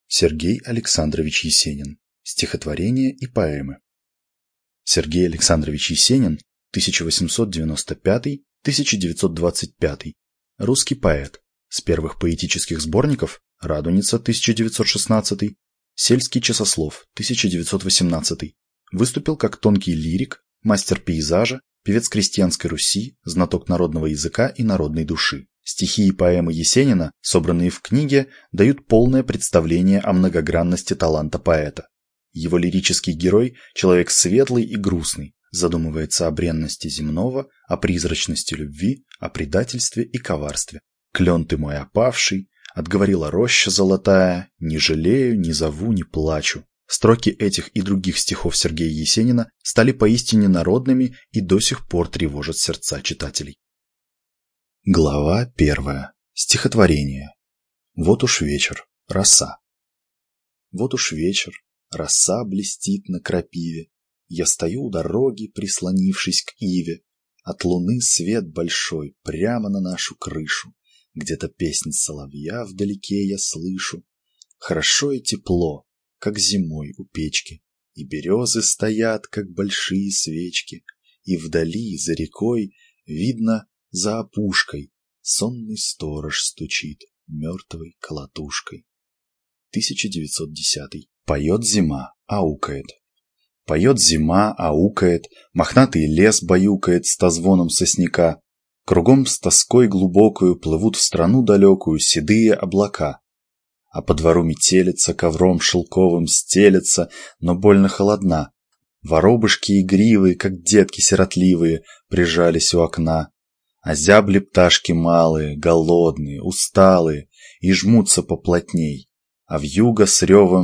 Сергей Александрович Есенин. Стихотворения и поэмы. Сергей Александрович Есенин, 1895-1925, русский поэт. С первых поэтических сборников «Радуница» 1916, «Сельский часослов» 1918. Выступил как тонкий лирик, мастер пейзажа, певец крестьянской Руси, знаток народного языка и народной души. Стихи и поэмы Есенина, собранные в книге, дают полное представление о многогранности таланта поэта. Его лирический герой – человек светлый и грустный, задумывается о бренности земного, о призрачности любви, о предательстве и коварстве. «Клен ты мой опавший, отговорила роща золотая, не жалею, не зову, не плачу». Строки этих и других стихов Сергея Есенина стали поистине народными и до сих пор тревожат сердца читателей. Глава 1. Стихотворение. Вот уж вечер, роса. Вот уж вечер, роса блестит на крапиве. Я стою у дороги, прислонившись к иве. От луны свет большой прямо на нашу крышу. Где-то песнь соловья вдалеке я слышу. Хорошо и тепло, как зимой у печки. И березы стоят, как большие свечки. И вдали, за рекой, видно, за опушкой сонный сторож стучит мертвой колотушкой. 1910. Поет зима, аукает. Поет зима, аукает, мохнатый лес баюкает ста звоном сосняка. Кругом с тоской глубокою плывут в страну далекую седые облака. А по двору метелица ковром шелковым стелется, но больно холодна. Воробушки игривые, как детки сиротливые, прижались у окна. А зябли пташки малые, голодные, усталые, и жмутся поплотней, а вьюга с ревом